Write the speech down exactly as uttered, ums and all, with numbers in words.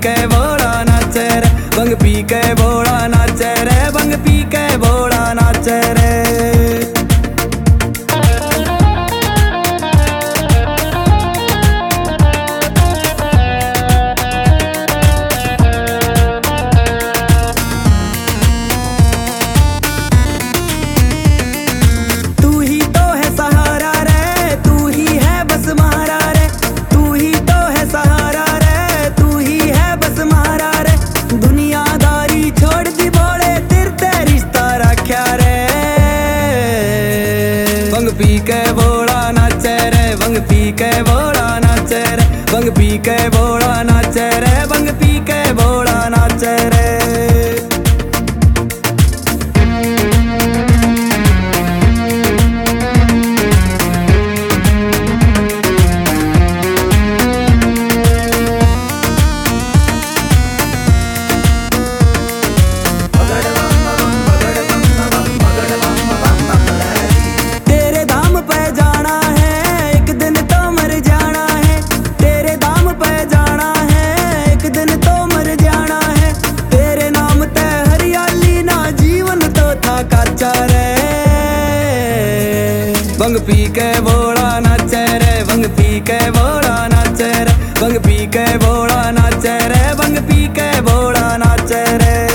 के भोला नाचे रे, भंग पी के भोला नाचे रे, भंग पी के भोला नाचे रे। भंग पी के भोला नाचे रे, भंग पी के भोला नाचे रे, भंग पी के भोला नाचे रे, भंग पी के भोला नाचे रे। भंग पी के भोला नाचे रे, भंग पी के भोला नाचे रे, भंग पी के भोला नाचे रे, भंग पी के भोला नाचे रे।